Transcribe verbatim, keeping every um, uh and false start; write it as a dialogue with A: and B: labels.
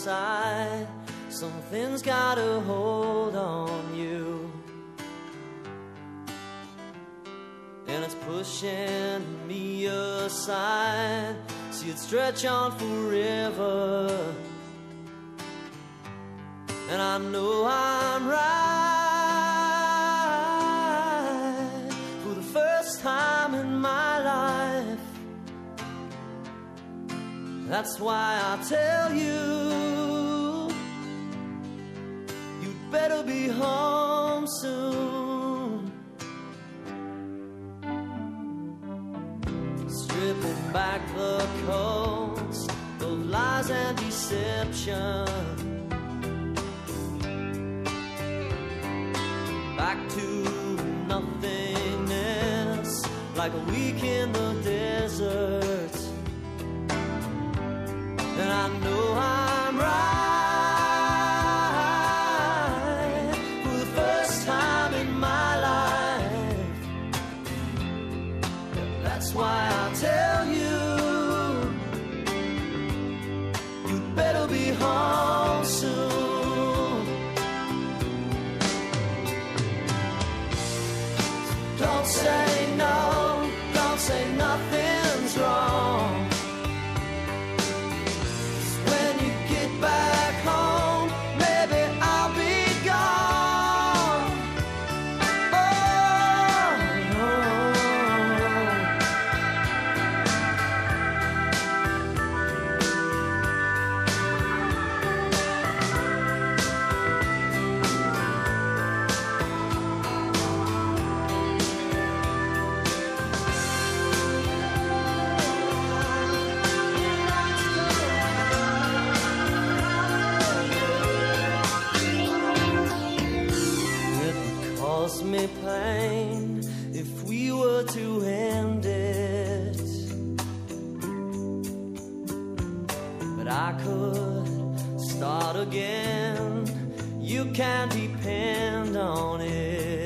A: inside. Something's got a hold on you, and it's pushing me aside. See it stretch on forever, and I know I'm right for the first time in my life. That's why I tell you, you'd better be home soon. Stripping back the coats of lies and deception, back to nothingness, like a week in the desert. And I know I'm right for the first time in my life. That's why I tell you, you'd better be home soon. Don't say no, don't say nothing's wrong. When you get back home, maybe I'll be gone. Oh, me pain if we were to end it, but I could start again. You can depend on it.